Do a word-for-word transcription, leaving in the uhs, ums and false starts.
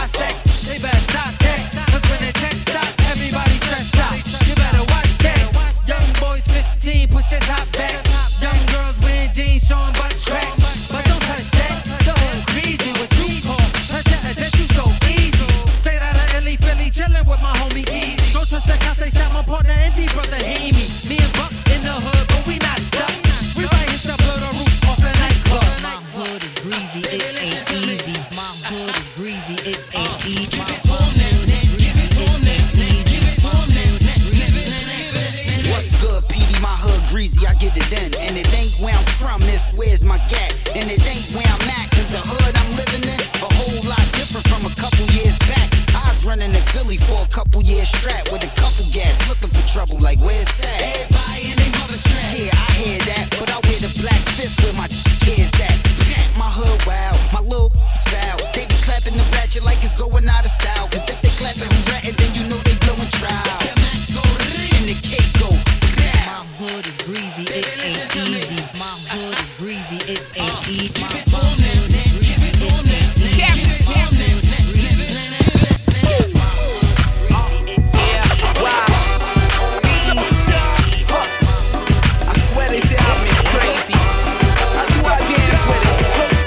high sex. They better stop that, cause when the check stops, everybody stressed out. You better watch that. Young boys fifteen, push his hot back. Young girls wearing jeans, showing butt track. But don't touch that, the hood greasy. What you call her jet, that you so easy. Straight out of Illy, Philly, chillin' with my homie Easy. Don't trust the cops, they shot my partner Indy, brother Hamy. Me and Buck in the hood, but we not stuck. We right here to blow the roof off the nightclub. My hood is greasy, it ain't easy. My hood is greasy, it ain't easy. My I get it in, and it ain't where I'm from, it's where's my gat. And it ain't where I'm at, cause the hood I'm living in a whole lot different from a couple years back. I was running in Philly for a couple years straight with a couple gats, looking for trouble like where's that? Everybody in they mother strap. Yeah, I hear that, but I wear the black fifth where my kids at. My hood wild, my little foul. They be clapping the ratchet like it's going out of style, cause if they clapping who ratting, then you know they blowing trial. And the cake go. My hood is greasy, it ain't easy. My hood is greasy, it ain't easy.